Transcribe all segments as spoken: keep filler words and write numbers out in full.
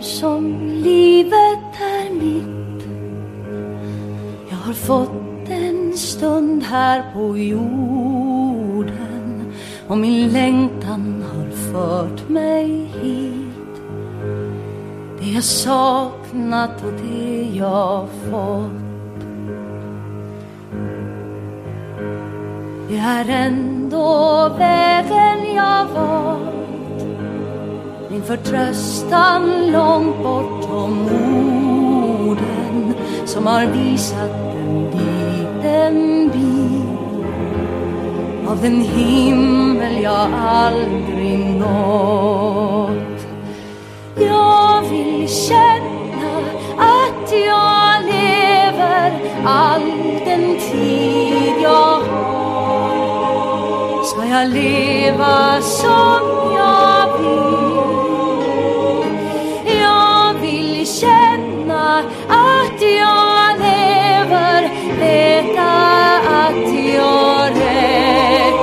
som livet är mitt. Jag har fått en stund här på jorden, och min längtan har fört mig hit. Det jag saknat och det jag fått, det är ändå vägen jag valt. Min förtröstan långt bortom orden, som har visat en liten bit av den himmel jag aldrig nått. Jag vill känna att jag lever all den tid jag har. Ska jag leva som jag vill? Jag vill känna att jag lever, veta att jag räcker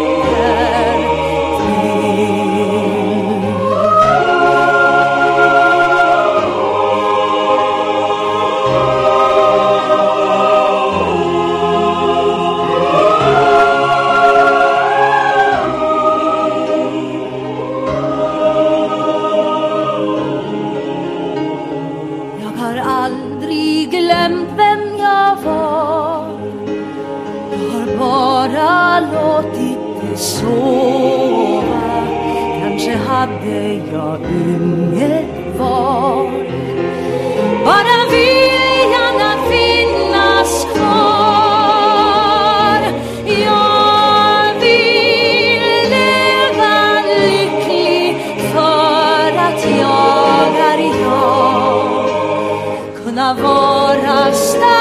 sova. Kanske hade jag inget val, bara viljan att finnas kvar. Jag vill leva lycklig för att jag är jag, kunna vara stark